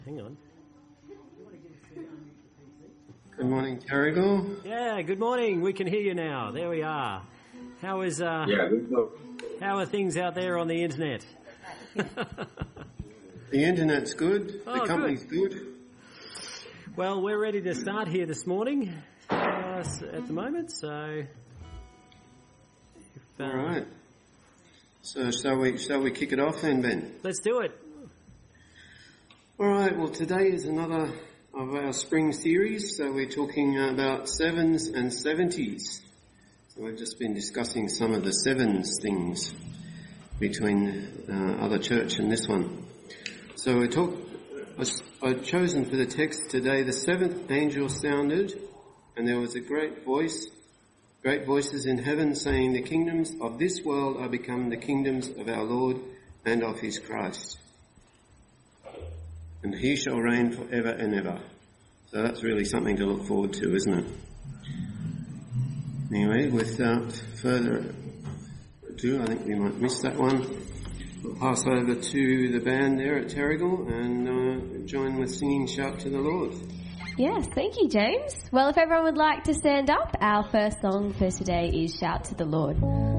Hang on. Good morning, Terrigal. Yeah, good morning. We can hear you now. There we are. How is how are things out there on the internet? The internet's good. Oh, the company's good. Well, we're ready to start here this morning at the moment, so... All right. So shall we kick it off then, Ben? Let's do it. All right, well, today is another of our spring series, so we're talking about sevens and 70s. So we've just been discussing some of the sevens things between other church and this one. So I've chosen for the text today, the seventh angel sounded, and there was a great voices in heaven saying, the kingdoms of this world are become the kingdoms of our Lord and of his Christ. And he shall reign forever and ever. So that's really something to look forward to, isn't it? Anyway, without further ado, I think we might miss that one. We'll pass over to the band there at Terrigal and join with singing Shout to the Lord. Yes, thank you, James. Well, if everyone would like to stand up, our first song for today is Shout to the Lord.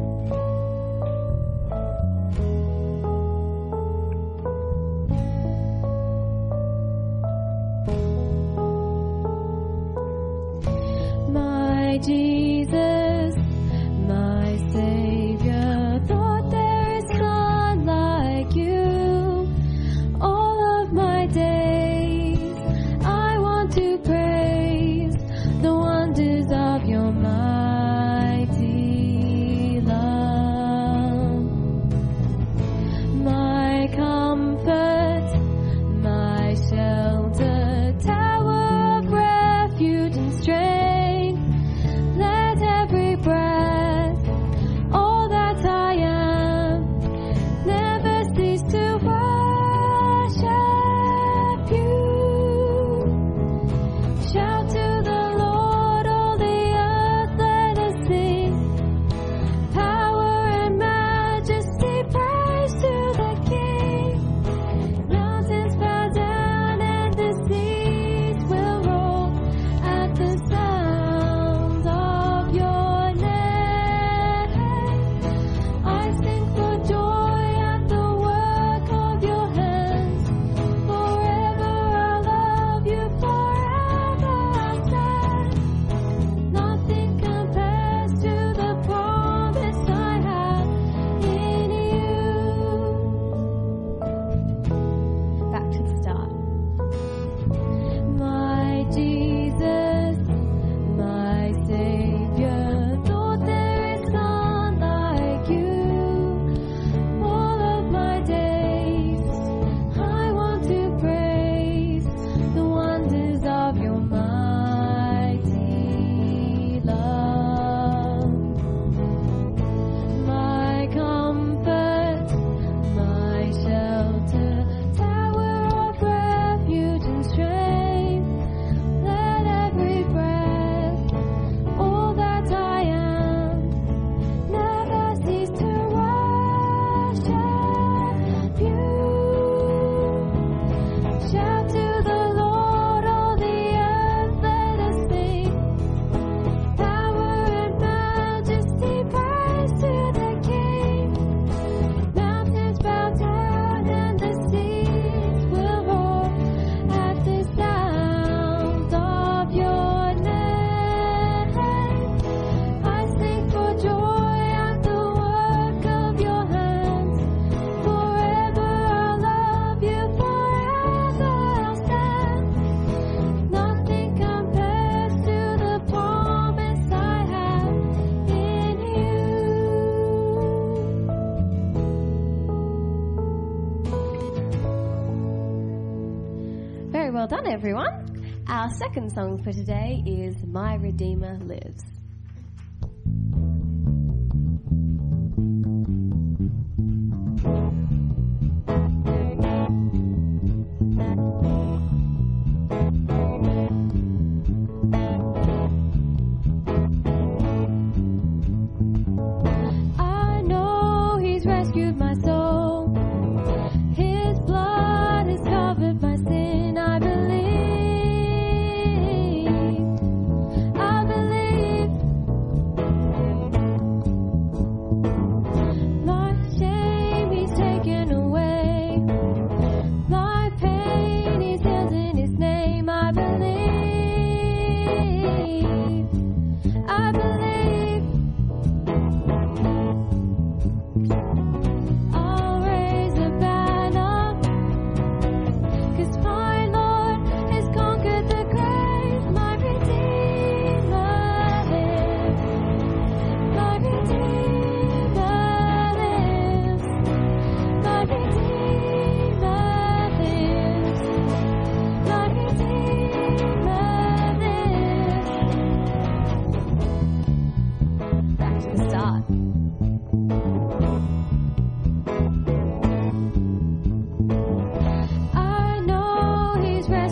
My Jesus, my Savior, thought there is none like you. All of my days I want to praise the wonders of your mighty love. My comfort, my shelter, tower of refuge and strength. Let every breath, all that I am, never cease to worship you. Shout to the Lord, all the earth, let us sing. Power and majesty, praise to the King. Mountains bow down and the seas will roll at the sound of your name. I sing for joy at the work of your hands. Forever I'll love you, forever I'll stand. Nothing compares to the promise I have in you. Back to the start. My Jesus, my Savior, thought there is none like you. All of my days I want to praise the wonders of your mighty love. My comfort, my shelter, tower of refuge and strength. Let every breath, all that I am, never cease to worship you. Shout to the Lord, all the earth, let us sing. Power and majesty, praise to the King. Mountains bow down and the seas will roar at the sound of your name. I sing for joy at the work of your hands. Forever I'll love you, forever I'll stand. Nothing compares to the promise I have in you. Very well done, everyone. Our second song for today is My Redeemer Lives. I know he's rescued my soul. His blood has covered my sin.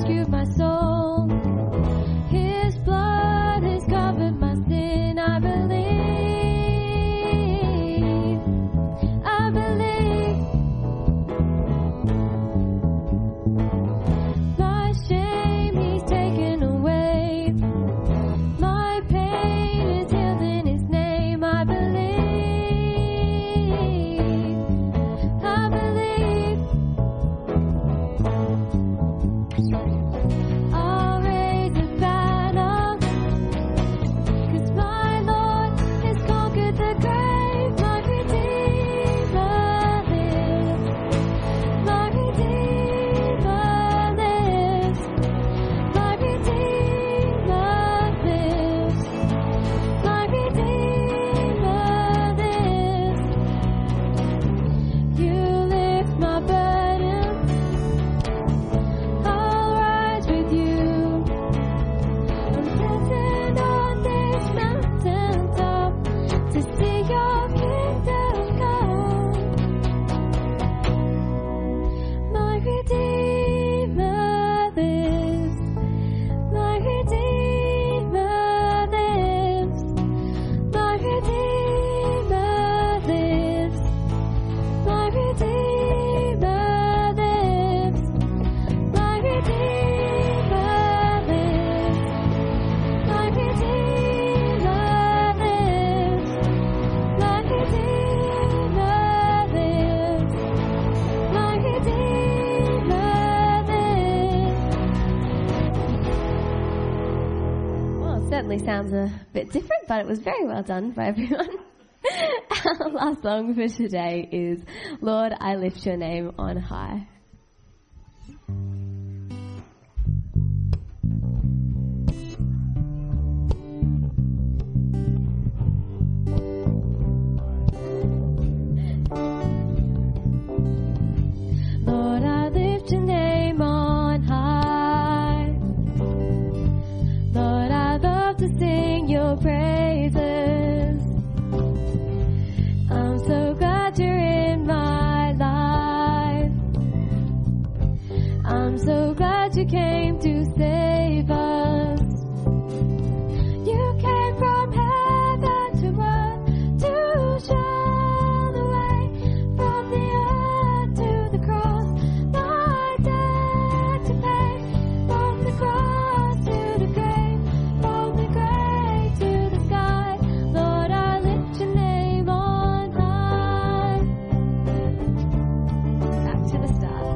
rescued my soul. His blood has covered my sin. I believe. My shame he's taken away. My pain is healed in his name. I believe. I'll raise a banner, 'cause my Lord has conquered the grave. My Redeemer lives. My Redeemer lives. My Redeemer lives. My Redeemer lives. You lift my burden. I'll rise with you. I'm destined on this mountaintop to see your kingdom come. My Redeemer lives. My Redeemer lives. My Redeemer lives. My Redeemer lives. My Redeemer lives. My Redeemer lives. My Redeemer lives. My Redeemer lives. Well, it certainly sounds a bit different, but it was very well done by everyone. Our last song for today is Lord, I Lift Your Name on High. Lord, I lift your name on high. Lord, I love to sing your praises. I'm so glad you're in my life. I'm so glad you came to save us. You came from heaven to earth to show the way, from the earth to the cross. My debt to pay, from the cross to the grave, from the grave to the sky. Lord, I lift your name on high. Back to the start.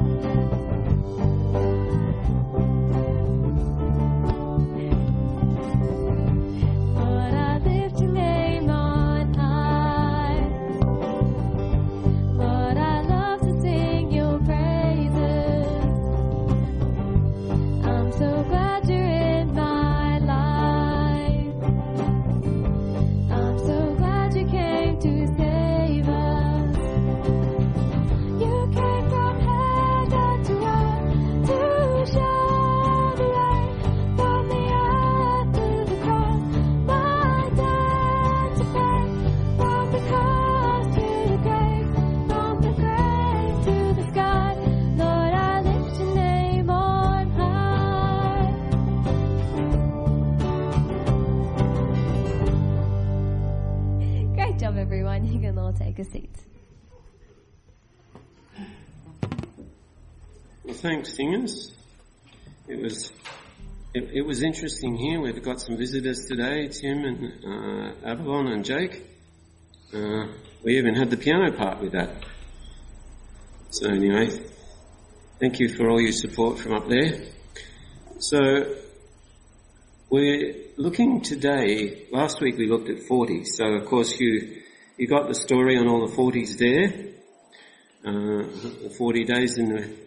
Lord, I lift your name on high. Lord, I love to sing your praises. I'm so glad you're in my life. I'm so glad you came to save us. You came from heaven to earth to show the way, from the earth to the cross. My debt to pay, from the cross to the grave, from the grave to the sky. Lord, I lift your name on high. Great job, everyone. You can all take a seat. Well, thanks, singers. It was interesting here. We've got some visitors today, Tim and Avalon and Jake. We even had the piano part with that. So anyway, thank you for all your support from up there. So we're looking today, last week we looked at 40. So of course you got the story on all the 40s there. The 40 days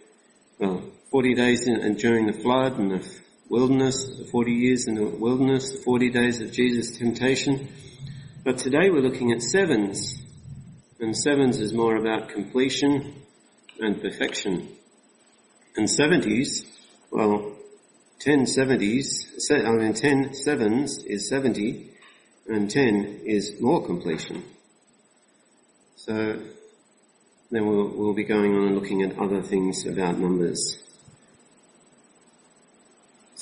and during the flood and the wilderness, the 40 years in the wilderness, the 40 days of Jesus' temptation. But today we're looking at sevens. And sevens is more about completion and perfection. And 70s, well, 10 sevens is 70, and 10 is more completion. So then we'll be going on and looking at other things about numbers.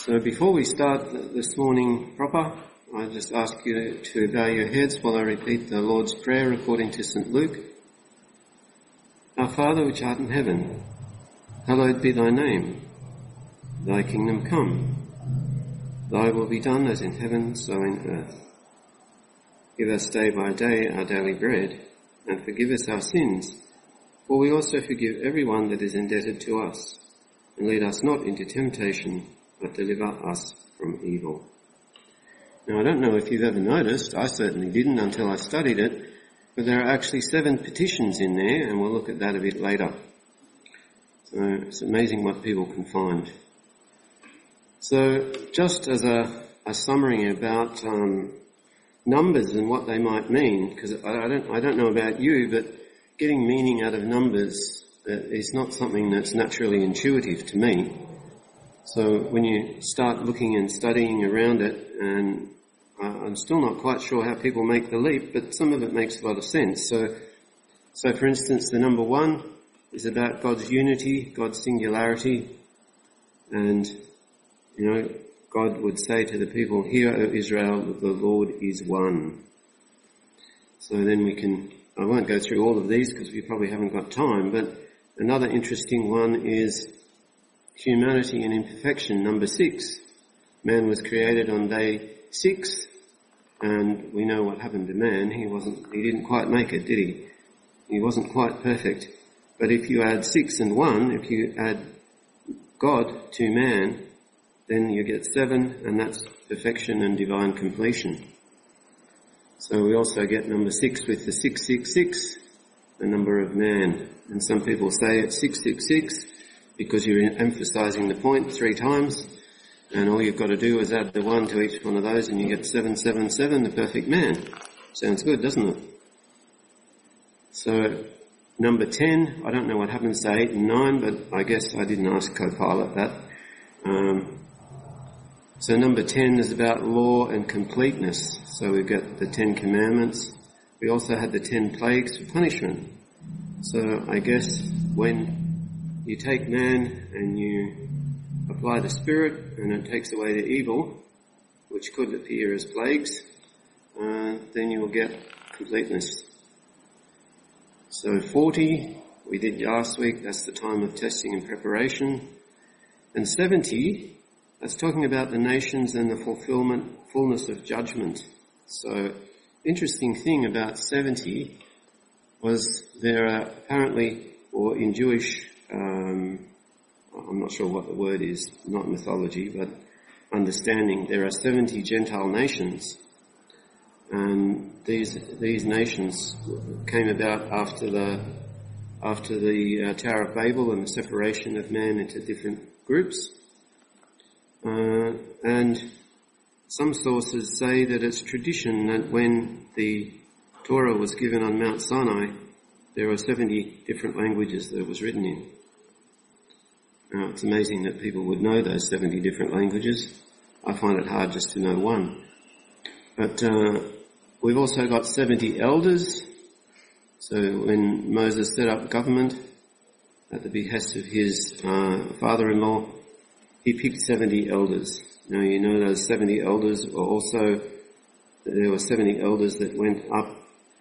So before we start this morning proper, I just ask you to bow your heads while I repeat the Lord's Prayer according to St. Luke. Our Father which art in heaven, hallowed be thy name. Thy kingdom come. Thy will be done as in heaven, so in earth. Give us day by day our daily bread, and forgive us our sins, for we also forgive everyone that is indebted to us. And lead us not into temptation, but deliver us from evil. Now, I don't know if you've ever noticed, I certainly didn't until I studied it, but there are actually 7 petitions in there, and we'll look at that a bit later. So it's amazing what people can find. So just as a summary about numbers and what they might mean, because I don't know about you, but getting meaning out of numbers is not something that's naturally intuitive to me. So when you start looking and studying around it, and I'm still not quite sure how people make the leap, but some of it makes a lot of sense. So for instance, the number 1 is about God's unity, God's singularity, and, you know, God would say to the people, "Hear, O Israel, that the Lord is one." So then I won't go through all of these because we probably haven't got time, but another interesting one is humanity and imperfection, number 6. Man was created on day 6, and we know what happened to man. He didn't quite make it, did he? He wasn't quite perfect. But if you add 6 and 1, if you add God to man, then you get 7, and that's perfection and divine completion. So we also get number 6 with the 666, the number of man. And some people say it's 666 because you're emphasizing the point 3 times, and all you've got to do is add the 1 to each one of those and you get 777, the perfect man. Sounds good, doesn't it? So number 10, I don't know what happens to 8 and 9, but I guess I didn't ask Copilot that. So number 10 is about law and completeness. So we've got the 10 commandments. We also had the 10 plagues for punishment. So I guess when you take man and you apply the Spirit and it takes away the evil, which could appear as plagues, then you will get completeness. So 40, we did last week, that's the time of testing and preparation. And 70, that's talking about the nations and the fullness of judgment. So, interesting thing about 70 was there are apparently, or in Jewish, I'm not sure what the word is, not mythology, but understanding, there are 70 Gentile nations. And these nations came about after the Tower of Babel and the separation of man into different groups. And some sources say that it's tradition that when the Torah was given on Mount Sinai, there were 70 different languages that it was written in. Now, it's amazing that people would know those 70 different languages. I find it hard just to know one. But we've also got 70 elders. So when Moses set up government at the behest of his father-in-law, he picked 70 elders. Now you know those 70 elders were also, there were 70 elders that went up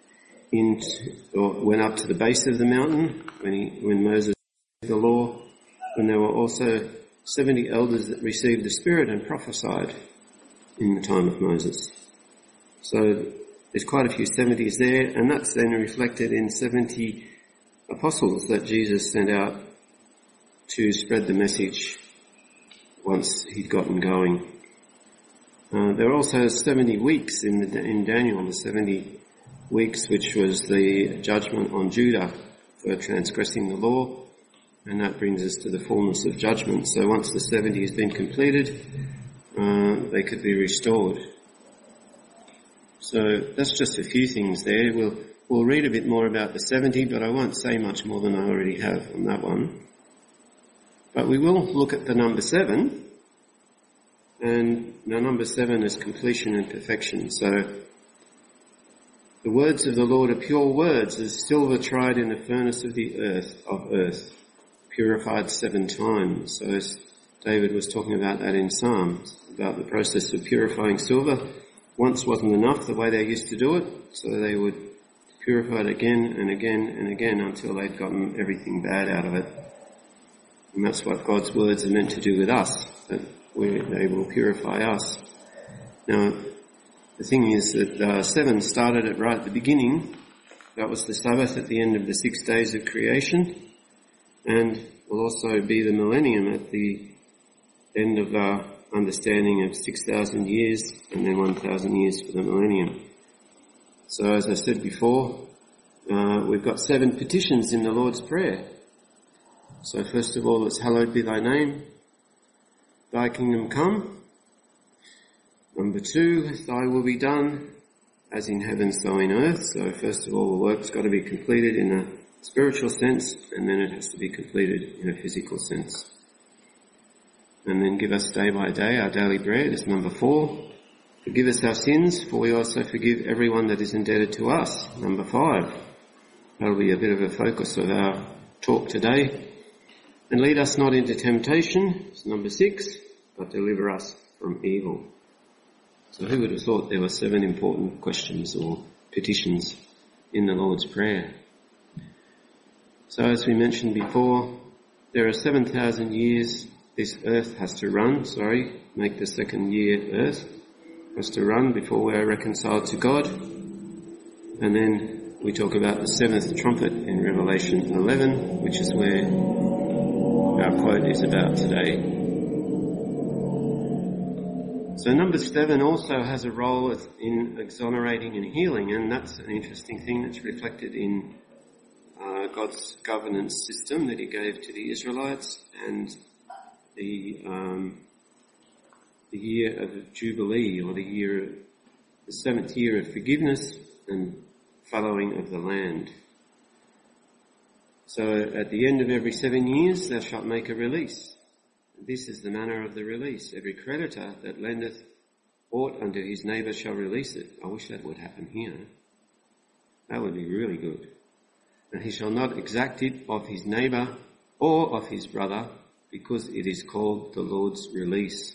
to the base of the mountain when Moses gave the law, and there were also 70 elders that received the Spirit and prophesied in the time of Moses. So there's quite a few 70s there, and that's then reflected in 70 apostles that Jesus sent out to spread the message once he'd gotten going. There are also 70 weeks in Daniel, the 70 weeks, which was the judgment on Judah for transgressing the law, and that brings us to the fullness of judgment. So once the 70 has been completed, they could be restored. So that's just a few things there. We'll read a bit more about the 70, but I won't say much more than I already have on that one. But we will look at the number 7, and now number 7 is completion and perfection. So the words of the Lord are pure words, as silver tried in the furnace of the earth, purified 7 times. So David was talking about that in Psalms, about the process of purifying silver. Once wasn't enough the way they used to do it, so they would purify it again and again and again until they'd gotten everything bad out of it. And that's what God's words are meant to do with us, that they will purify us. Now, the thing is that 7 started it right at the beginning. That was the Sabbath at the end of the 6 days of creation, and will also be the millennium at the end of our understanding of 6,000 years and then 1,000 years for the millennium. So as I said before, we've got 7 petitions in the Lord's Prayer. So first of all, it's hallowed be thy name, thy kingdom come. Number 2, thy will be done as in heaven so in earth. So first of all, the work's got to be completed in a spiritual sense, and then it has to be completed in a physical sense. And then give us day by day our daily bread is number 4. Forgive us our sins, for we also forgive everyone that is indebted to us. Number 5. That'll be a bit of a focus of our talk today. And lead us not into temptation, it's number 6, but deliver us from evil. So who would have thought there were 7 important questions or petitions in the Lord's Prayer? So as we mentioned before, there are 7,000 years this earth has to run, make the second year earth, has to run before we are reconciled to God. And then we talk about the 7th trumpet in Revelation 11, which is where our quote is about today. So number 7 also has a role in exonerating and healing, and that's an interesting thing that's reflected in God's governance system that he gave to the Israelites, and the year of Jubilee, or the 7th year of forgiveness and fallowing of the land. So at the end of every 7 years thou shalt make a release. This is the manner of the release. Every creditor that lendeth aught unto his neighbour shall release it. I wish that would happen here. That would be really good. And he shall not exact it of his neighbour or of his brother, because it is called the Lord's release.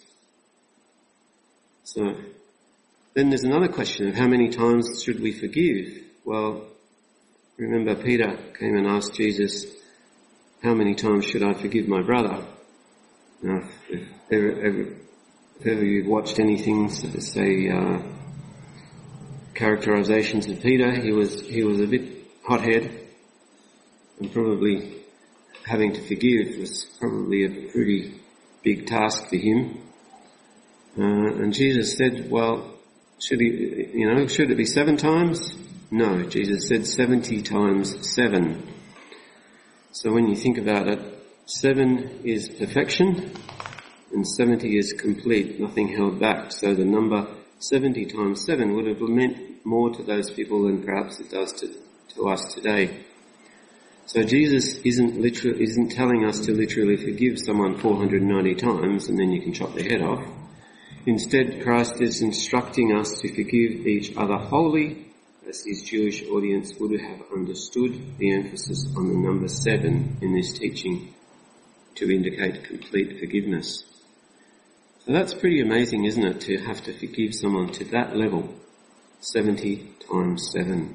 So then there's another question of how many times should we forgive? Well, remember Peter came and asked Jesus, how many times should I forgive my brother? Now, if ever you've watched anything, say, characterizations of Peter, he was a bit hothead, and probably having to forgive was probably a pretty big task for him. And Jesus said, well, should it be 7 times? No, Jesus said 70 times 7. So when you think about it, 7 is perfection and 70 is complete, nothing held back. So the number 70 times 7 would have meant more to those people than perhaps it does to us today. So Jesus isn't telling us to literally forgive someone 490 times and then you can chop their head off. Instead, Christ is instructing us to forgive each other wholly, as his Jewish audience would have understood the emphasis on the number 7 in this teaching to indicate complete forgiveness. So that's pretty amazing, isn't it, to have to forgive someone to that level, 70 times 7.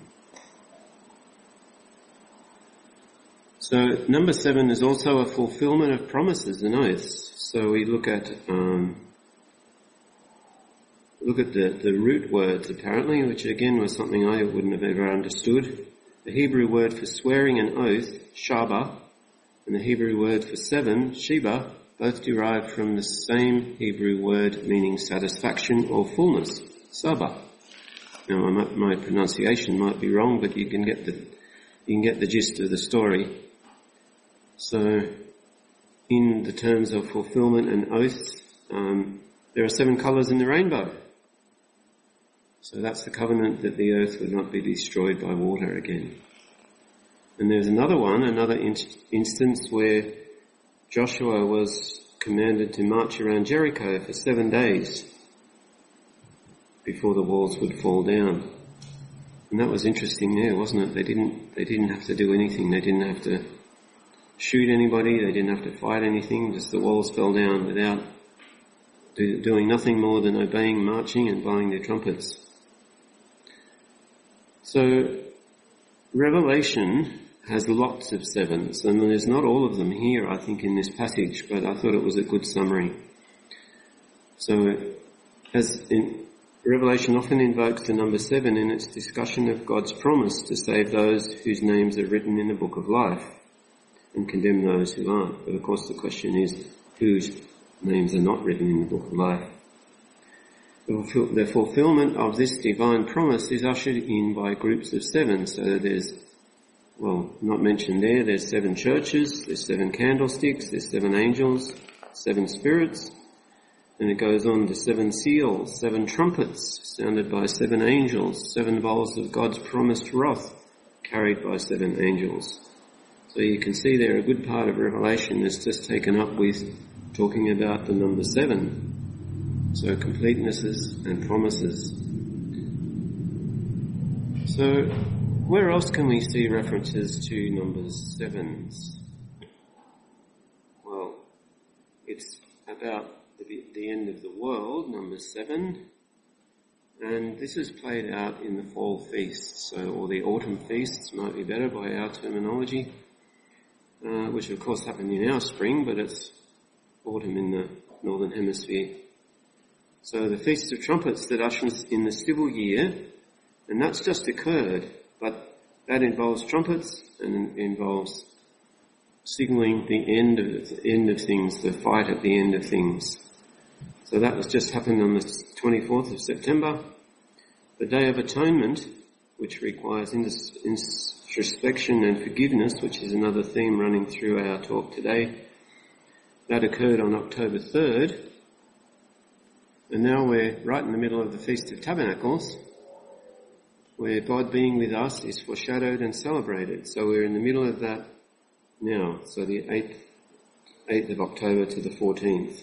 So number 7 is also a fulfillment of promises and oaths. So we look at the root words apparently, which again was something I wouldn't have ever understood. The Hebrew word for swearing an oath, shaba, and the Hebrew word for 7, sheba, both derive from the same Hebrew word meaning satisfaction or fullness, saba. Now my pronunciation might be wrong, but you can get the gist of the story. So in the terms of fulfillment and oaths, there are 7 colours in the rainbow. So that's the covenant that the earth would not be destroyed by water again. And there's another instance where Joshua was commanded to march around Jericho for 7 days before the walls would fall down. And that was interesting there, wasn't it? They didn't have to do anything. They didn't have to shoot anybody, they didn't have to fight anything, just the walls fell down without doing nothing more than obeying, marching and blowing their trumpets. So Revelation has lots of sevens, and there's not all of them here, I think, in this passage, but I thought it was a good summary. So, as in Revelation often invokes the number 7 in its discussion of God's promise to save those whose names are written in the book of life and condemn those who aren't. But of course the question is, whose names are not written in the book of life? The fulfillment of this divine promise is ushered in by groups of 7. So there's, well, not mentioned there, there's 7 churches, there's 7 candlesticks, there's 7 angels, 7 spirits, and it goes on to 7 seals, 7 trumpets sounded by 7 angels, 7 bowls of God's promised wrath carried by 7 angels. So you can see there a good part of Revelation is just taken up with talking about the number 7. So completenesses and promises. So where else can we see references to numbers 7s? Well, it's about the end of the world, number 7, and this is played out in the fall feasts, or the autumn feasts might be better by our terminology, which of course happen in our spring, but it's autumn in the northern hemisphere. So the Feast of Trumpets that ushers in the civil year, and that's just occurred, but that involves trumpets and involves signalling the end of things, the fight at the end of things. So that was just happened on the 24th of September. The Day of Atonement, which requires introspection and forgiveness, which is another theme running through our talk today, that occurred on October 3rd. And now we're right in the middle of the Feast of Tabernacles, where God being with us is foreshadowed and celebrated. So we're in the middle of that now, so the 8th of October to the 14th.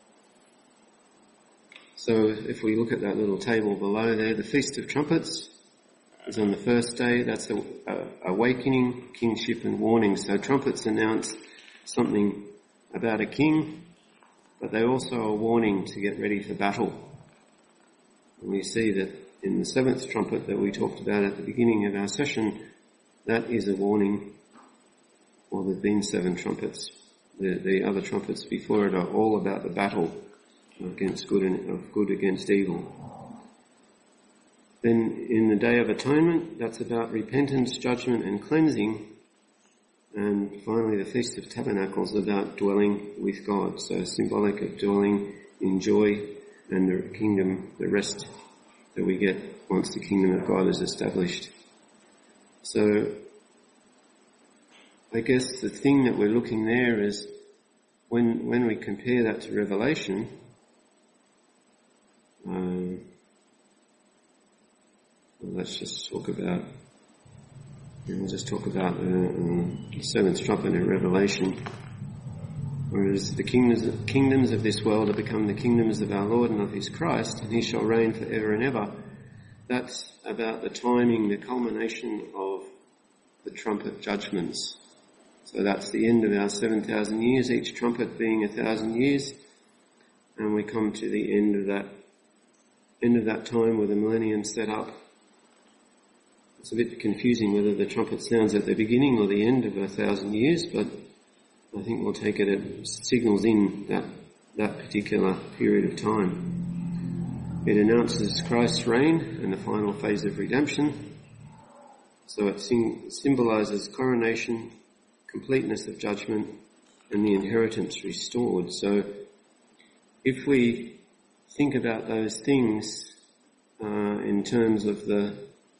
So if we look at that little table below there, the Feast of Trumpets is on the first day. That's awakening, kingship and warning. So trumpets announce something about a king, but they're also a warning to get ready for battle. And we see that in the 7th trumpet that we talked about at the beginning of our session, that is a warning. Well, there's been 7 trumpets. The other trumpets before it are all about the battle against good and of good against evil. Then in the Day of Atonement, that's about repentance, judgment and cleansing. And finally the Feast of Tabernacles about dwelling with God. So symbolic of dwelling in joy and the kingdom, the rest that we get once the kingdom of God is established. So I guess the thing that we're looking there is when we compare that to Revelation, let's just talk about the 7th trumpet in Revelation. Whereas the kingdoms of this world have become the kingdoms of our Lord and of his Christ, and he shall reign forever and ever. That's about the timing, the culmination of the trumpet judgments. So that's the end of our 7,000 years, each trumpet being 1,000 years, and we come to the end of that time where the millennium's set up. It's a bit confusing whether the trumpet sounds at the beginning or the end of 1,000 years, but I think we'll take it as signals in that particular period of time. It announces Christ's reign and the final phase of redemption. So it symbolises coronation, completeness of judgment, and the inheritance restored. So if we think about those things in terms of the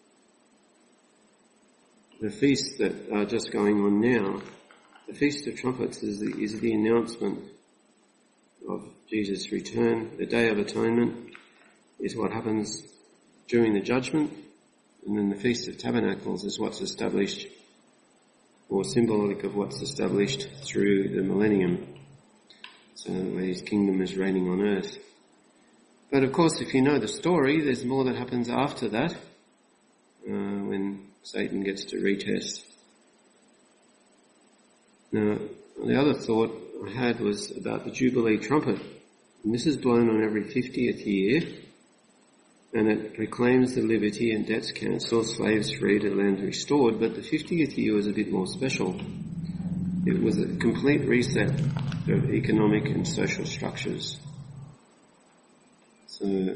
feasts that are just going on now, the Feast of Trumpets is the announcement of Jesus' return. The Day of Atonement is what happens during the judgment, and then the Feast of Tabernacles is what's established, or symbolic of what's established through the millennium, so where his kingdom is reigning on earth. But of course, if you know the story, there's more that happens after that, when Satan gets to retest. Now, the other thought I had was about the Jubilee trumpet. And this is blown on every 50th year, and it proclaims the liberty and debts cancelled, slaves freed, and land restored, but the 50th year was a bit more special. It was a complete reset of economic and social structures. So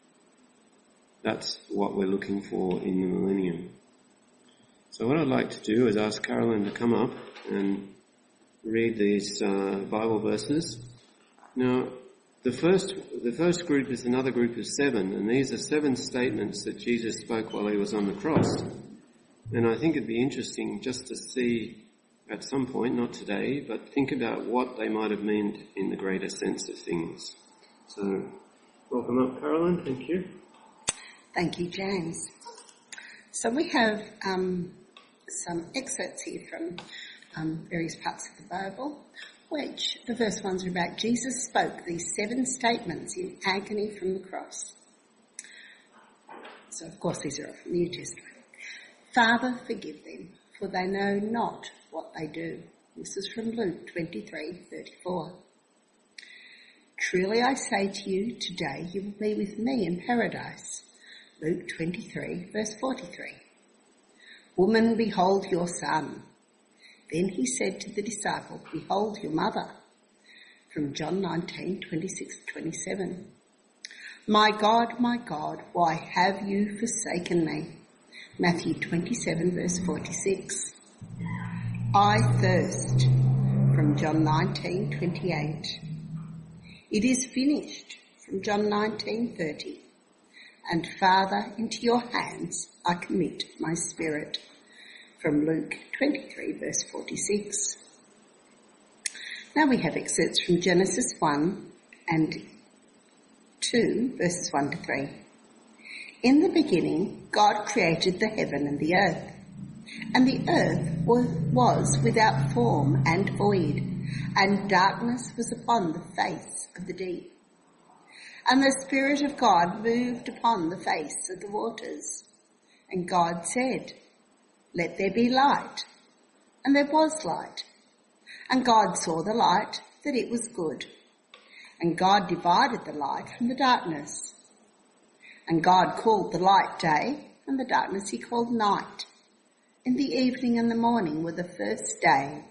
that's what we're looking for in the millennium. So what I'd like to do is ask Carolyn to come up and read these Bible verses. Now, the first group is another group of 7, and these are 7 statements that Jesus spoke while he was on the cross. And I think it'd be interesting just to see at some point, not today, but think about what they might have meant in the greater sense of things. So, welcome up, Carolyn. Thank you. Thank you, James. So we have some excerpts here from various parts of the Bible, which the first ones are about Jesus spoke these 7 statements in agony from the cross. So, of course, these are all from the New Testament. Father, forgive them, for they know not what they do. This is from Luke 23:34. Truly I say to you, today you will be with me in paradise. Luke 23:43. Woman, behold your son. Then he said to the disciple, behold your mother. From John 19:26-27. My God, why have you forsaken me? Matthew 27:46. I thirst. From John 19:28. It is finished. From John 19:30. And Father, into your hands I commit my spirit. From Luke 23:46. Now we have excerpts from Genesis 1 and 2, verses 1-3. In the beginning, God created the heaven and the earth. And the earth was without form and void, and darkness was upon the face of the deep. And the Spirit of God moved upon the face of the waters. And God said, let there be light. And there was light. And God saw the light, that it was good. And God divided the light from the darkness. And God called the light day, and the darkness he called night. And the evening and the morning were the first day.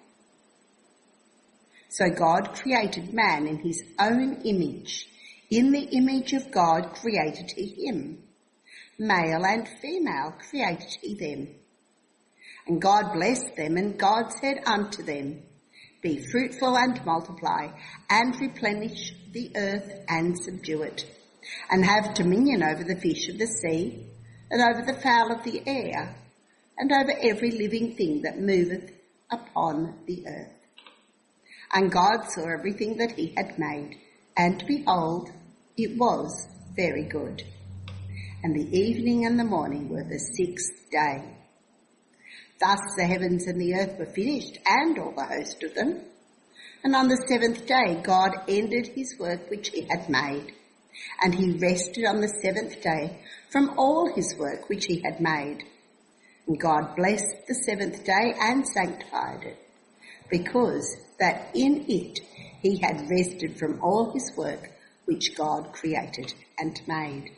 So God created man in his own image. In the image of God created he him. Male and female created he them. And God blessed them, and God said unto them, be fruitful and multiply, and replenish the earth and subdue it, and have dominion over the fish of the sea, and over the fowl of the air, and over every living thing that moveth upon the earth. And God saw everything that he had made, and behold, it was very good. And the evening and the morning were the 6th day. Thus the heavens and the earth were finished, and all the host of them. And on the 7th day God ended his work which he had made, and he rested on the 7th day from all his work which he had made. And God blessed the 7th day and sanctified it, because that in it he had rested from all his work which God created and made.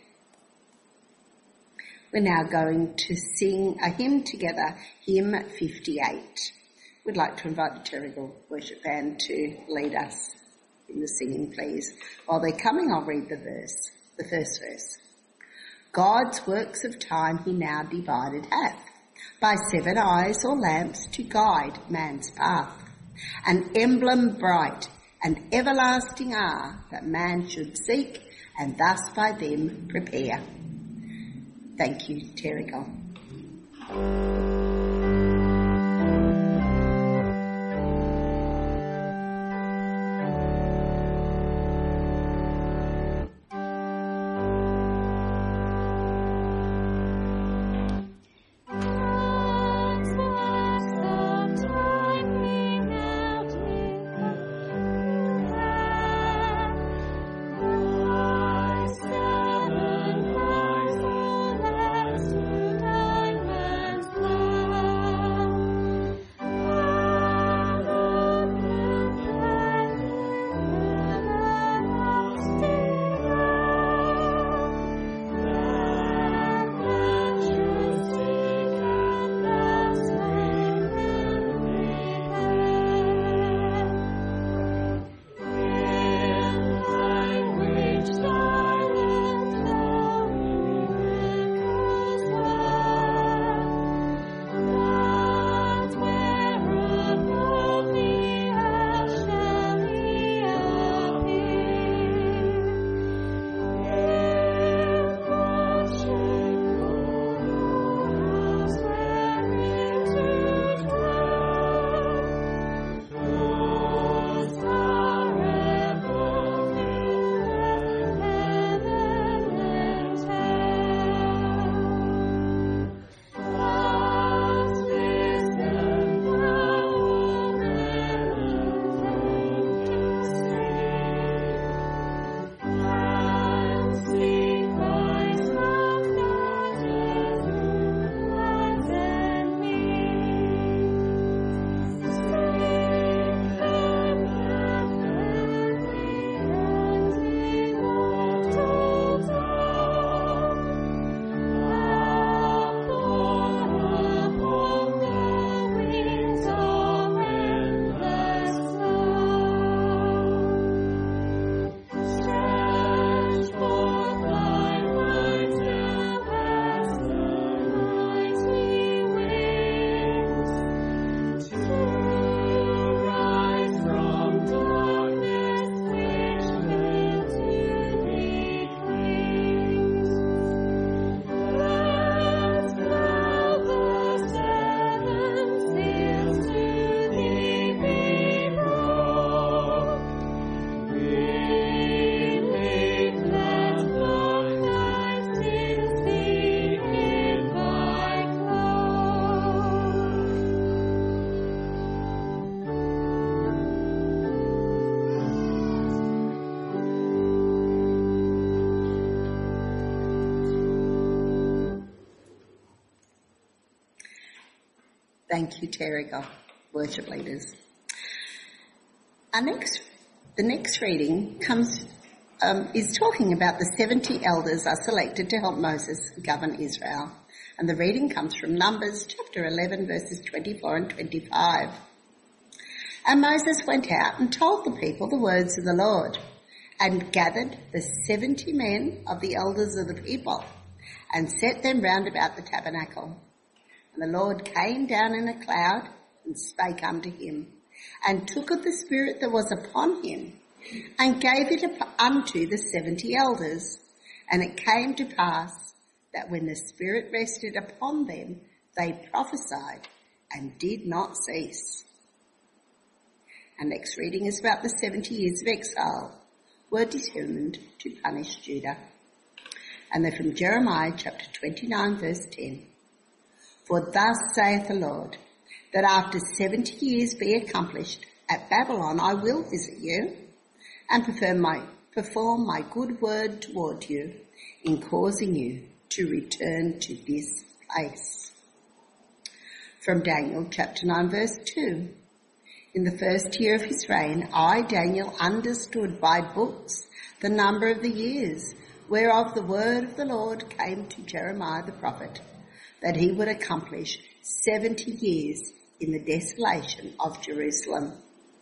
We're now going to sing a hymn together, hymn 58. We'd like to invite the Terrigal Worship Band to lead us in the singing, please. While they're coming, I'll read the first verse. God's works of time he now divided hath, by 7 eyes or lamps to guide man's path, an emblem bright and everlasting are that man should seek, and thus by them prepare. Thank you, Terrigal. Last to die man's life. Thank you, Terrigal, worship leaders. The next reading is talking about the 70 elders are selected to help Moses govern Israel. And the reading comes from Numbers chapter 11, verses 24 and 25. And Moses went out and told the people the words of the Lord, and gathered the 70 men of the elders of the people, and set them round about the tabernacle. And the Lord came down in a cloud, and spake unto him, and took of the Spirit that was upon him, and gave it unto the 70 elders. And it came to pass that when the Spirit rested upon them, they prophesied, and did not cease. Our next reading is about the 70 years of exile were determined to punish Judah. And they're from Jeremiah chapter 29, verse 10. For thus saith the Lord, that after 70 years be accomplished at Babylon, I will visit you, and perform my good word toward you, in causing you to return to this place. From Daniel chapter 9, verse 2. In the first year of his reign, I, Daniel, understood by books the number of the years, whereof the word of the Lord came to Jeremiah the prophet, that he would accomplish 70 years in the desolation of Jerusalem.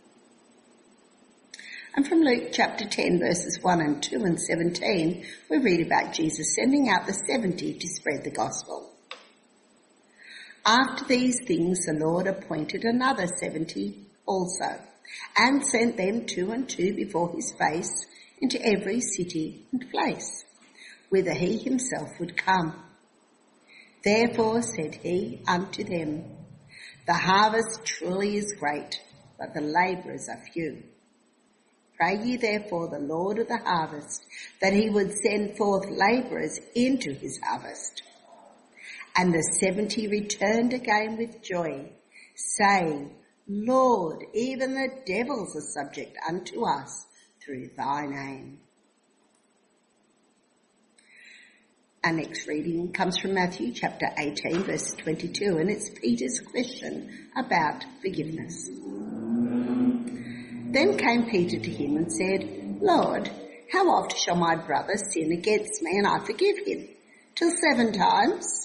And from Luke chapter 10, verses 1 and 2 and 17, we read about Jesus sending out the 70 to spread the gospel. After these things, the Lord appointed another 70 also, and sent them 2 and 2 before his face into every city and place, whither he himself would come. Therefore said he unto them, the harvest truly is great, but the labourers are few. Pray ye therefore the Lord of the harvest, that he would send forth labourers into his harvest. And the 70 returned again with joy, saying, Lord, even the devils are subject unto us through thy name. Our next reading comes from Matthew chapter 18, verse 22, and it's Peter's question about forgiveness. Then came Peter to him and said, Lord, how oft shall my brother sin against me and I forgive him? Till 7 times?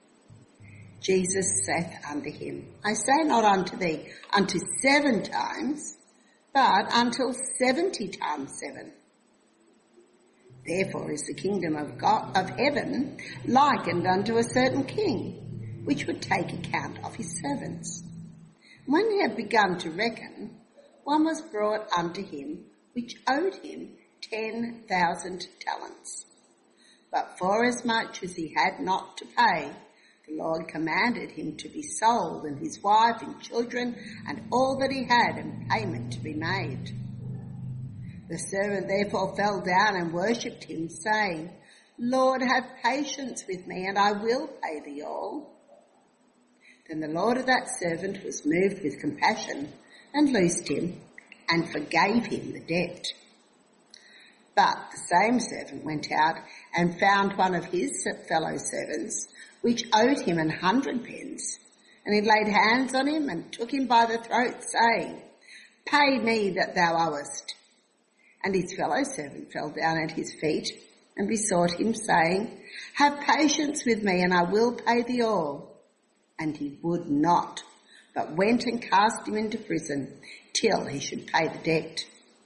Jesus saith unto him, I say not unto thee unto 7 times, but until 70 times 7. Therefore is the kingdom of God of heaven likened unto a certain king, which would take account of his servants. When he had begun to reckon, one was brought unto him, which owed him 10,000 talents. But forasmuch as he had not to pay, the Lord commanded him to be sold, and his wife and children, and all that he had, and payment to be made. The servant therefore fell down and worshipped him, saying, Lord, have patience with me, and I will pay thee all. Then the Lord of that servant was moved with compassion, and loosed him, and forgave him the debt. But the same servant went out, and found one of his fellow servants, which owed him 100 pence. And he laid hands on him, and took him by the throat, saying, Pay me that thou owest. And his fellow servant fell down at his feet, and besought him, saying, Have patience with me, and I will pay thee all. And he would not, but went and cast him into prison, till he should pay the debt.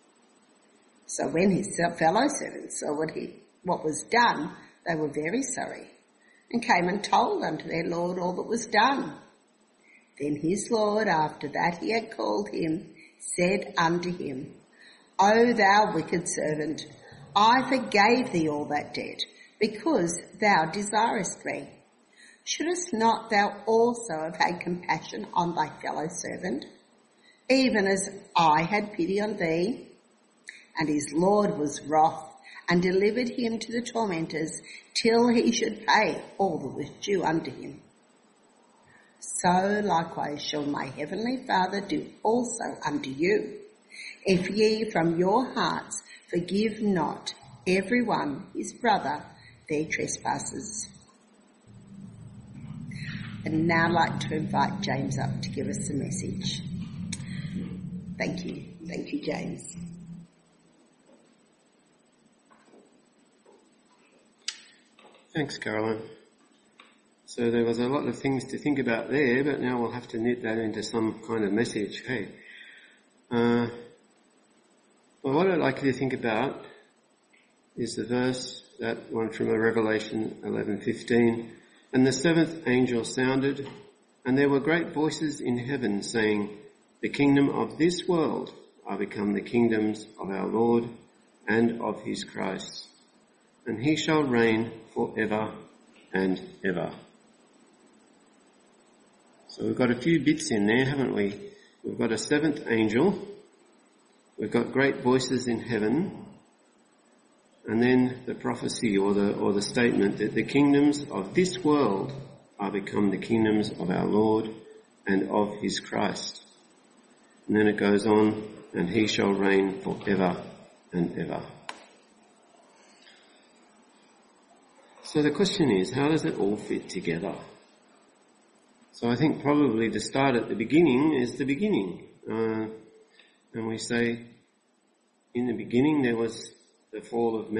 So when his fellow servants saw what was done, they were very sorry, and came and told unto their lord all that was done. Then his lord, after that he had called him, said unto him, O thou wicked servant, I forgave thee all that debt, because thou desirest me. Shouldest not thou also have had compassion on thy fellow servant, even as I had pity on thee? And his lord was wroth, and delivered him to the tormentors, till he should pay all that was due unto him. So likewise shall my heavenly Father do also unto you, if ye from your hearts forgive not every one his brother their trespasses. And now I'd like to invite James up to give us the message. Thank you. Thank you, James. Thanks, Caroline. So there was a lot of things to think about there, but now we'll have to knit that into some kind of message. Hey, well, what I'd like you to think about is the verse, that one from Revelation 11:15. And the seventh angel sounded, and there were great voices in heaven saying, the kingdom of this world are become the kingdoms of our Lord and of his Christ, and he shall reign forever and ever. So we've got a few bits in there, haven't we? We've got a seventh angel, we've got great voices in heaven, and then the prophecy or the statement that the kingdoms of this world are become the kingdoms of our Lord and of his Christ. And then it goes on, and he shall reign forever and ever. So the question is, how does it all fit together? So I think probably to start at the beginning is the beginning. And we say, in the beginning there was the fall of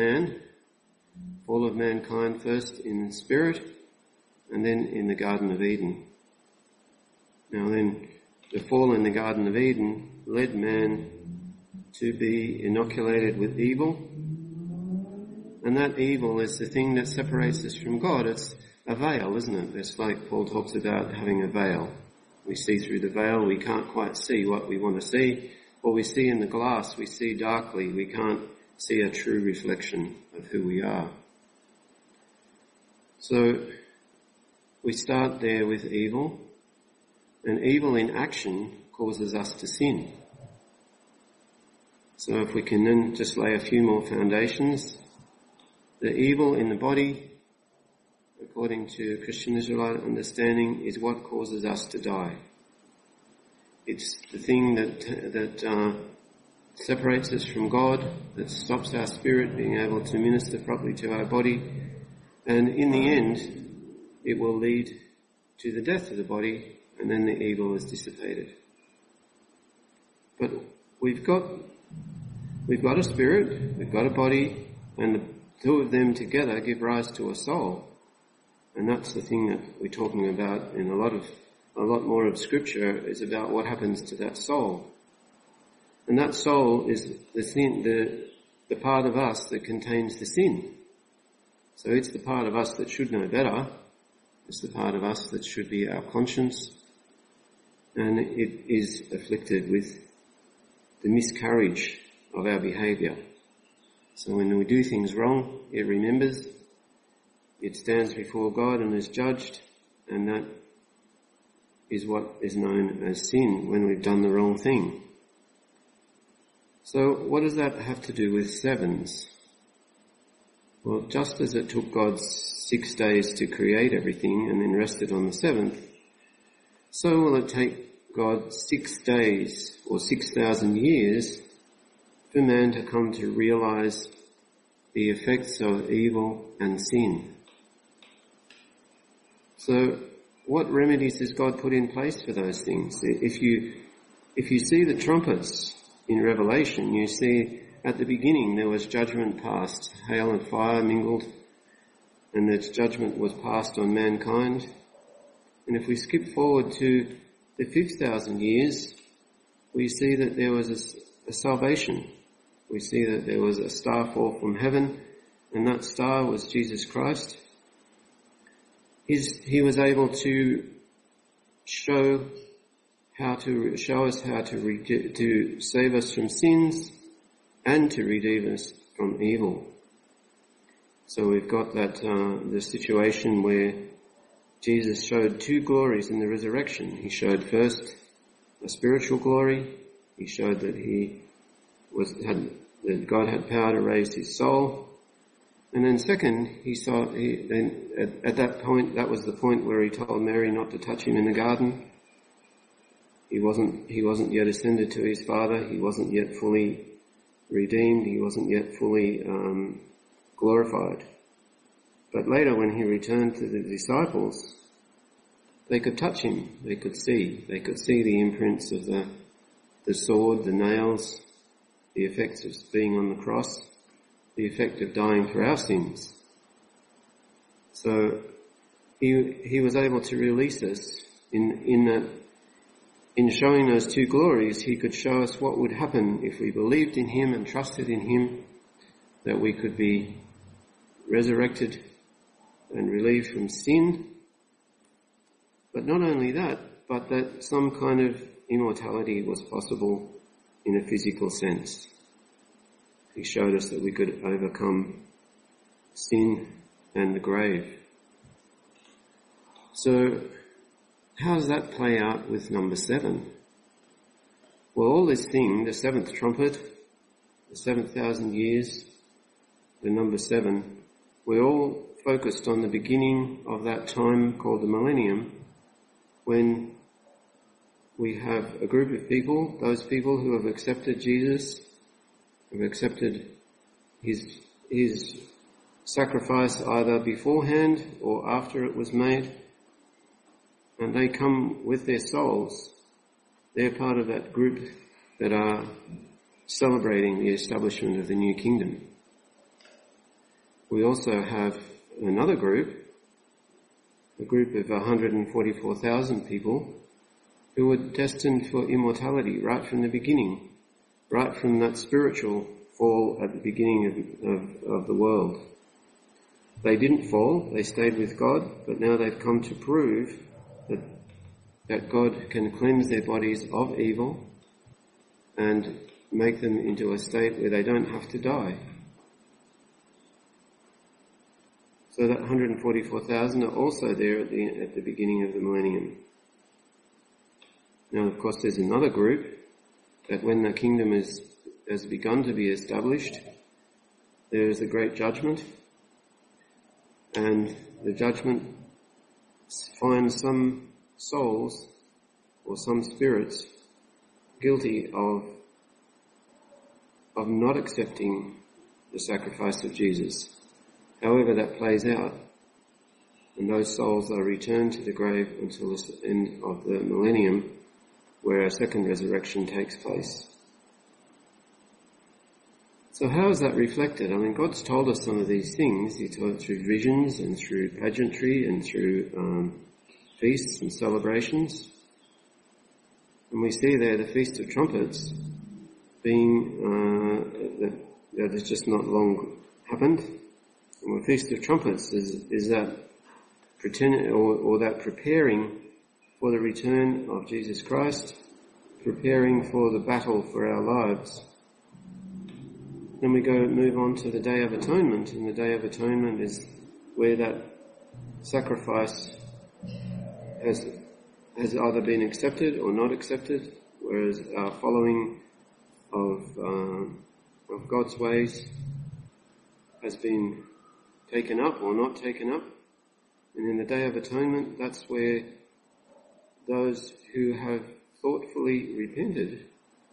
mankind first in spirit, and then in the Garden of Eden. Now then, the fall in the Garden of Eden led man to be inoculated with evil, and that evil is the thing that separates us from God. It's a veil, isn't it? It's like Paul talks about having a veil. We see through the veil, we can't quite see what we want to see. What we see in the glass, we see darkly. We can't see a true reflection of who we are. So we start there with evil, and evil in action causes us to sin. So if we can then just lay a few more foundations, the evil in the body, according to Christian Israelite understanding, is what causes us to die. It's the thing that separates us from God, that stops our spirit being able to minister properly to our body, and in the end, it will lead to the death of the body, and then the evil is dissipated. But we've got a spirit, we've got a body, and the two of them together give rise to a soul. And that's the thing that we're talking about in a lot more of Scripture is about what happens to that soul. And that soul is the sin, the part of us that contains the sin. So it's the part of us that should know better. It's the part of us that should be our conscience. And it is afflicted with the miscarriage of our behaviour. So when we do things wrong, it remembers, it stands before God and is judged, and that is what is known as sin when we've done the wrong thing. So what does that have to do with sevens? Well, just as it took God 6 days to create everything and then rested on the seventh, so will it take God 6 days or 6,000 years for man to come to realise the effects of evil and sin. So what remedies has God put in place for those things? If you see the trumpets in Revelation, you see at the beginning there was judgment passed, hail and fire mingled, and that judgment was passed on mankind. And if we skip forward to the 5,000 years, we see that there was a salvation. We see that there was a star fall from heaven, and that star was Jesus Christ. He was able to show us how to save us from sins and to redeem us from evil. So we've got that the situation where Jesus showed two glories in the resurrection. He showed first a spiritual glory. He showed that that God had power to raise his soul. And then second, at that point, that was the point where he told Mary not to touch him in the garden. He wasn't yet ascended to his Father. He wasn't yet fully redeemed. He wasn't yet fully glorified. But later, when he returned to the disciples, they could touch him, they could see the imprints of the sword, the nails, the effects of being on the cross, the effect of dying for our sins. So he was able to release us in that. In showing those two glories, he could show us what would happen if we believed in him and trusted in him, that we could be resurrected and relieved from sin. But not only that, but that some kind of immortality was possible in a physical sense. He showed us that we could overcome sin and the grave. So, how does that play out with number 7? Well, all this thing, the 7th trumpet, the 7,000 years, the number 7, we're all focused on the beginning of that time called the millennium, when we have a group of people, those people who have accepted Jesus, who have accepted his sacrifice either beforehand or after it was made, and they come with their souls. They're part of that group that are celebrating the establishment of the new kingdom. We also have another group, a group of 144,000 people who were destined for immortality right from the beginning, right from that spiritual fall at the beginning of the world. They didn't fall, they stayed with God, but now they've come to prove that God can cleanse their bodies of evil and make them into a state where they don't have to die. So that 144,000 are also there at the beginning of the millennium. Now, of course, there's another group that when the kingdom has begun to be established, there is a great judgment, and the judgment finds some souls or some spirits guilty of not accepting the sacrifice of Jesus. However that plays out, and those souls are returned to the grave until the end of the millennium, where a second resurrection takes place. So how is that reflected? I mean, God's told us some of these things. He told it through visions and through pageantry and through feasts and celebrations. And we see there the Feast of Trumpets being that has just not long happened. And the Feast of Trumpets is that pretend or that preparing for the return of Jesus Christ, preparing for the battle for our lives. Then we move on to the Day of Atonement, and the Day of Atonement is where that sacrifice has either been accepted or not accepted, whereas our following of God's ways has been taken up or not taken up. And in the Day of Atonement, that's where those who have thoughtfully repented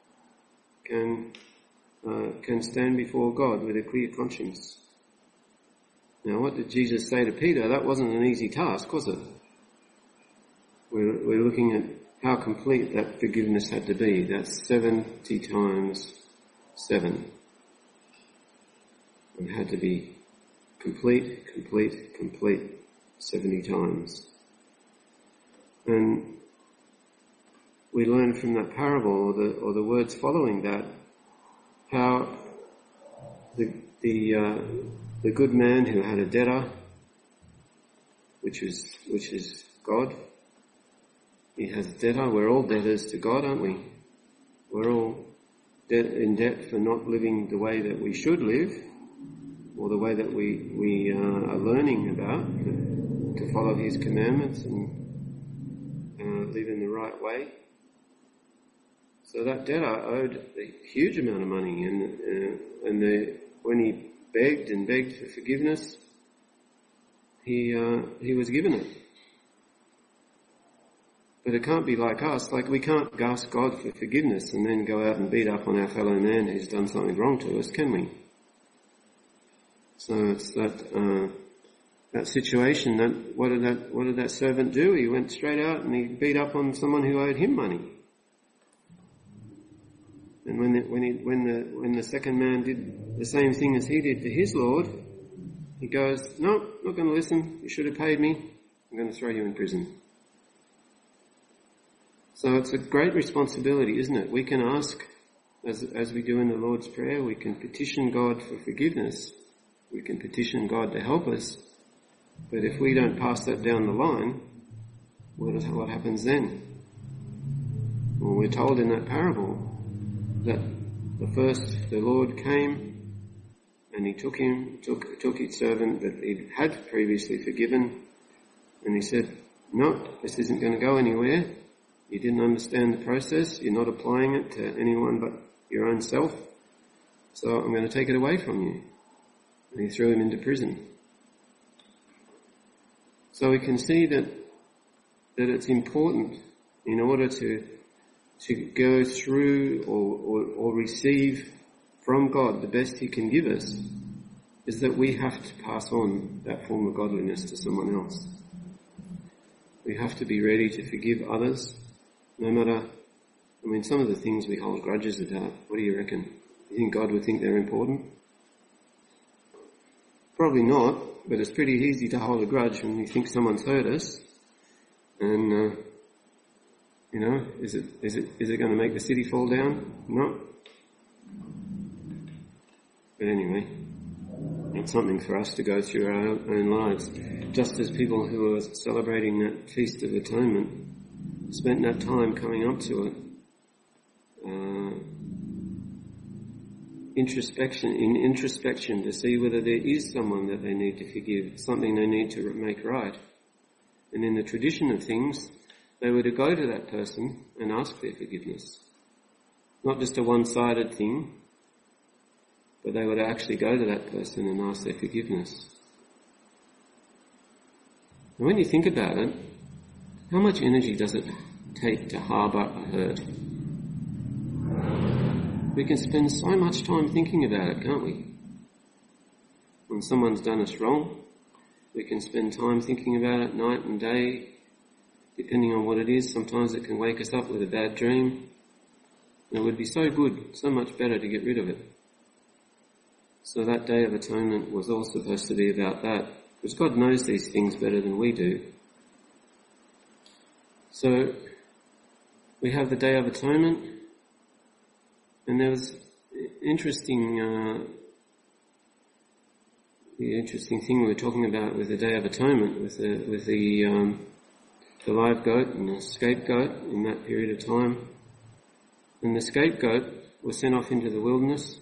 can stand before God with a clear conscience. Now, what did Jesus say to Peter? That wasn't an easy task, was it? We're looking at how complete that forgiveness had to be. That's 70 times 7. It had to be complete 70 times. And we learn from that parable or the words following that how the good man who had a debtor, which is God. He has a debtor. We're all debtors to God, aren't we? We're all in debt for not living the way that we should live, or the way that we are learning about to follow His commandments and live in the right way. So that debtor owed a huge amount of money, and when he begged and begged for forgiveness, he was given it. But it can't be like us. Like, we can't ask God for forgiveness and then go out and beat up on our fellow man who's done something wrong to us, can we? So it's that that situation, what did that servant do? He went straight out and he beat up on someone who owed him money. And when the second man did the same thing as he did to his Lord, he goes, "No, not going to listen. You should have paid me. I'm going to throw you in prison." So it's a great responsibility, isn't it? We can ask, as we do in the Lord's Prayer, we can petition God for forgiveness. We can petition God to help us. But if we don't pass that down the line, what happens then? Well, we're told in that parable that the Lord came and he took his servant that he had previously forgiven, and he said, "No, this isn't going to go anywhere. You didn't understand the process. You're not applying it to anyone but your own self. So I'm going to take it away from you." And he threw him into prison. So we can see that it's important in order to go through or receive from God the best he can give us, is that we have to pass on that form of godliness to someone else. We have to be ready to forgive others, no matter, some of the things we hold grudges about. What do you reckon? You think God would think they're important? Probably not, but it's pretty easy to hold a grudge when we think someone's hurt us. And, is it going to make the city fall down? No. But anyway, it's something for us to go through our own lives. Just as people who are celebrating that Feast of Atonement spent that time coming up to it, introspection to see whether there is someone that they need to forgive, something they need to make right. And in the tradition of things, they were to go to that person and ask their forgiveness. Not just a one-sided thing, but they would actually go to that person and ask their forgiveness. And when you think about it, how much energy does it take to harbour a hurt? We can spend so much time thinking about it, can't we? When someone's done us wrong, we can spend time thinking about it night and day, depending on what it is. Sometimes it can wake us up with a bad dream. And it would be so good, so much better to get rid of it. So that Day of Atonement was all supposed to be about that, because God knows these things better than we do. So we have the Day of Atonement, and there was the interesting thing we were talking about with the Day of Atonement, with the live goat and the scapegoat in that period of time. And the scapegoat was sent off into the wilderness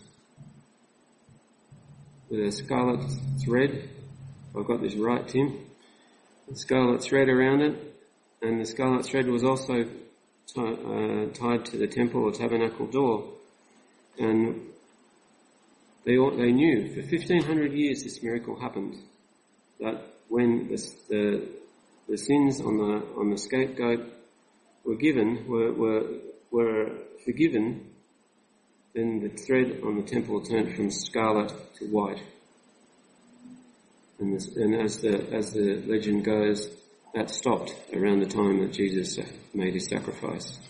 with a scarlet thread. I've got this right, Tim. A scarlet thread around it, and the scarlet thread was also tied to the temple or tabernacle door. And they knew for 1,500 years this miracle happened, that when the sins on the scapegoat were forgiven, then the thread on the temple turned from scarlet to white. And as the legend goes, that stopped around the time that Jesus made his sacrifice.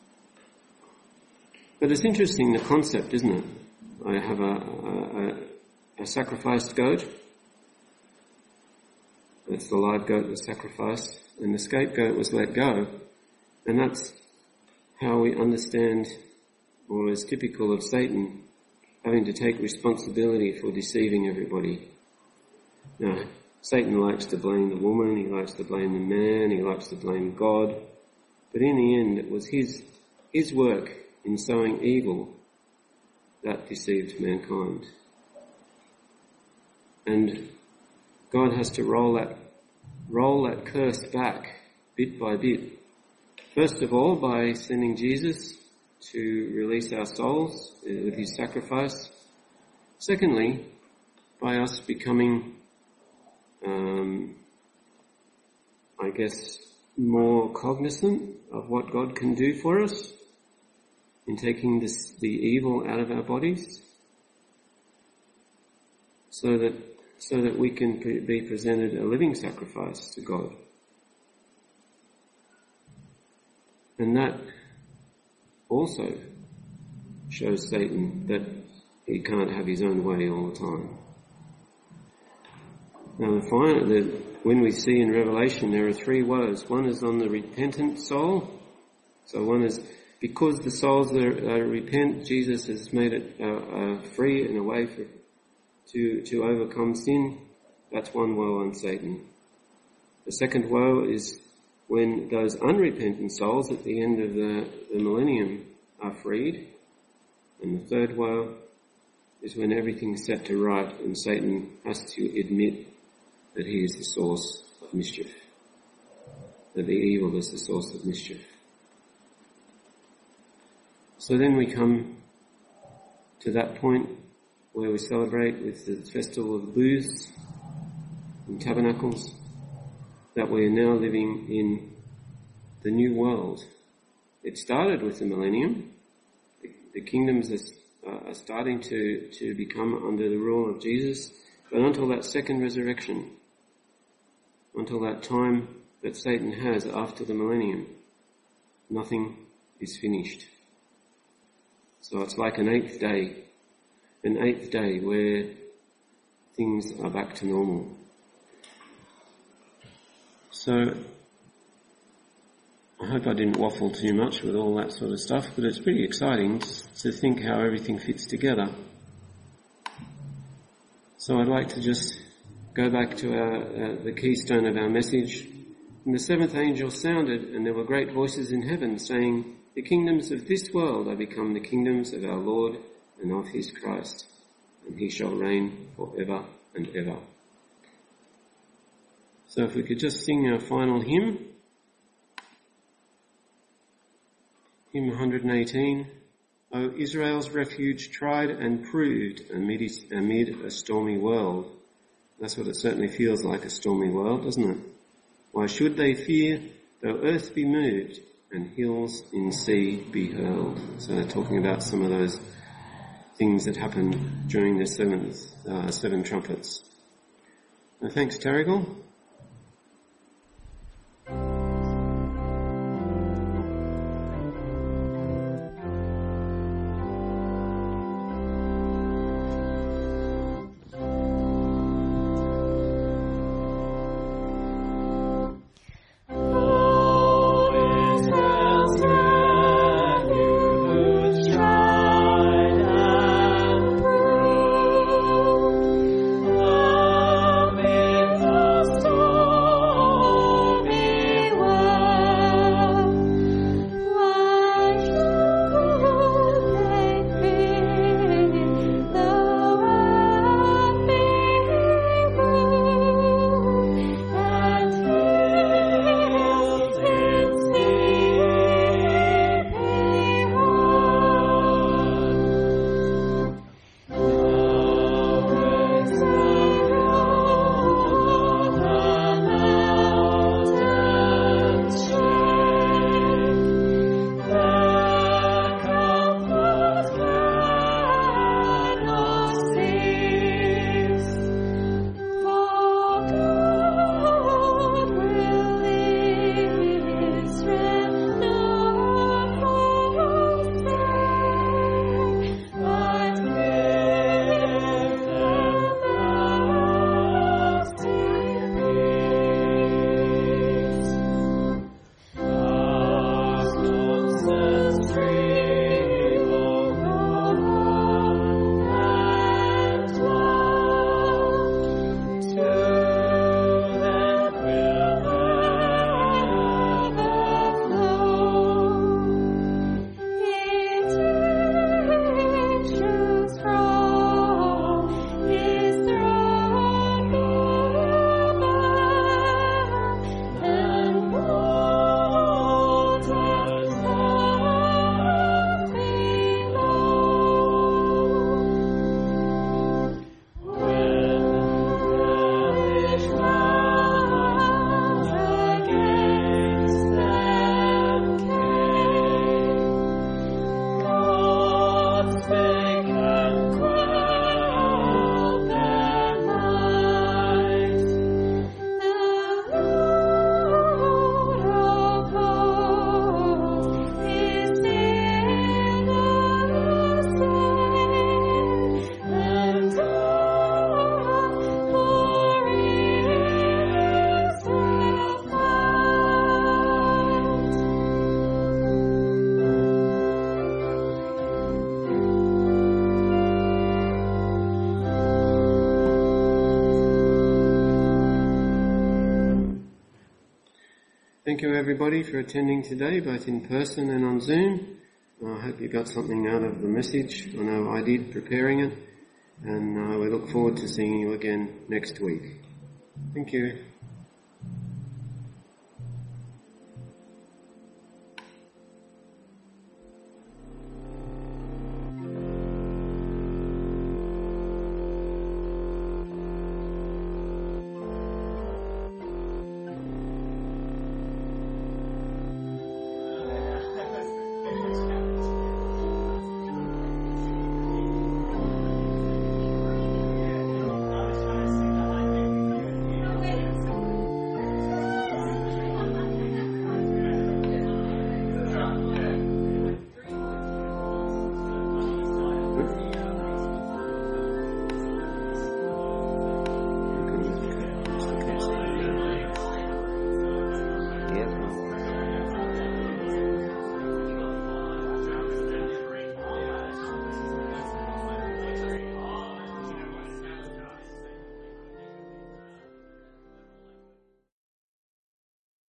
But it's interesting, the concept, isn't it? I have a sacrificed goat. That's the live goat was sacrificed, and the scapegoat was let go. And that's how we understand, or is typical of Satan, having to take responsibility for deceiving everybody. Now, Satan likes to blame the woman, he likes to blame the man, he likes to blame God. But in the end, it was his work in sowing evil that deceived mankind. And God has to roll that curse back bit by bit. First of all, by sending Jesus to release our souls with his sacrifice. Secondly, by us becoming, more cognizant of what God can do for us in taking the evil out of our bodies, so that so that we can be presented a living sacrifice to God. And that also shows Satan that he can't have his own way all the time. Now, when we see in Revelation, there are three woes. One is on the repentant soul. So one is, because the souls that repent, Jesus has made it free and a way to overcome sin. That's one woe on Satan. The second woe is when those unrepentant souls at the end of the millennium are freed. And the third woe is when everything's set to right and Satan has to admit that he is the source of mischief, that the evil is the source of mischief. So then we come to that point where we celebrate with the festival of booths and tabernacles, that we are now living in the new world. It started with the millennium. The kingdoms are starting to become under the rule of Jesus, but until that second resurrection, until that time that Satan has after the millennium, nothing is finished. So it's like an eighth day where things are back to normal. So I hope I didn't waffle too much with all that sort of stuff, but it's pretty exciting to think how everything fits together. So I'd like to just go back to the keystone of our message. And the seventh angel sounded, and there were great voices in heaven saying, "The kingdoms of this world are become the kingdoms of our Lord and of his Christ, and he shall reign forever and ever." So if we could just sing our final hymn, hymn 118, "O Israel's refuge, tried and proved amid a stormy world." That's what it certainly feels like, a stormy world, doesn't it? "Why should they fear, though earth be moved and hills in sea be hurled?" So they're talking about some of those things that happened during the seven trumpets. Now, thanks, Terrigal. Lost thank you everybody for attending today, both in person and on Zoom. I hope you got something out of the message. I know I did, preparing it. And we look forward to seeing you again next week. Thank you.